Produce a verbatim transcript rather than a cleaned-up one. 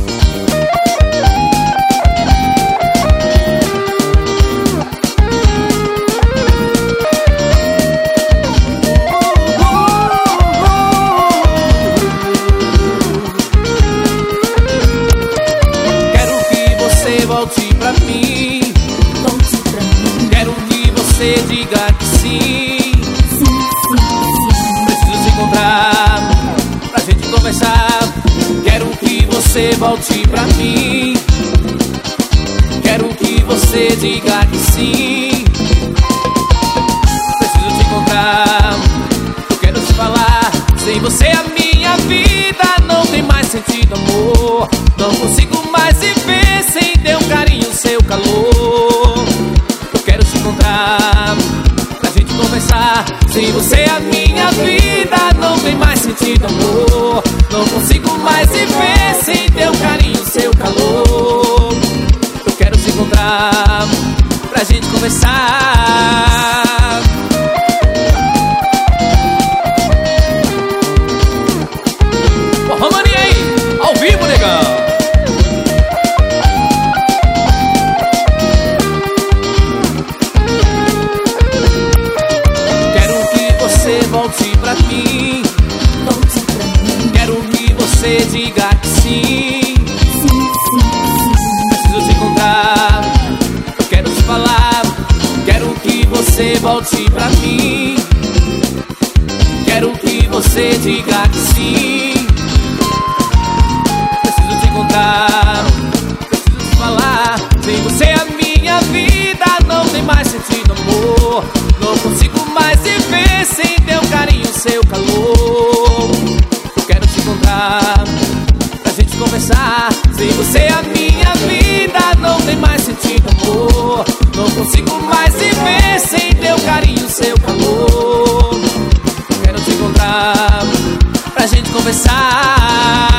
Volte pra mim, volte pra mim. Quero que você diga que sim. Sim, sim, sim. Preciso te encontrar pra gente conversar. Quero que você volte pra mim. Quero que você diga que sim. Preciso te encontrar. Eu quero te falar. Sem você a minha vida não tem mais sentido, amor. Não consigo mais viver sem teu carinho, seu calor. Eu quero te encontrar pra gente conversar. Sem você a minha vida não tem mais sentido, amor. Não consigo mais viver sem teu carinho, seu calor. Eu quero te encontrar pra gente conversar. Romani aí, ao vivo, negão. Quero que você volte pra mim. Volte pra mim. Quero que você diga que sim. Sim, sim, sim. Preciso te encontrar. Eu quero te falar. Quero que você volte pra mim. Quero que você diga que sim. Preciso te encontrar. Preciso te falar. Sem você a minha vida não tem mais sentido, amor. Não consigo mais viver sem teu carinho, seu calor. Eu quero te encontrar pra gente conversar. Sem você a minha vida não tem mais sentido, amor. Não consigo mais viver sem teu carinho, seu calor. Eu quero te encontrar pra gente conversar.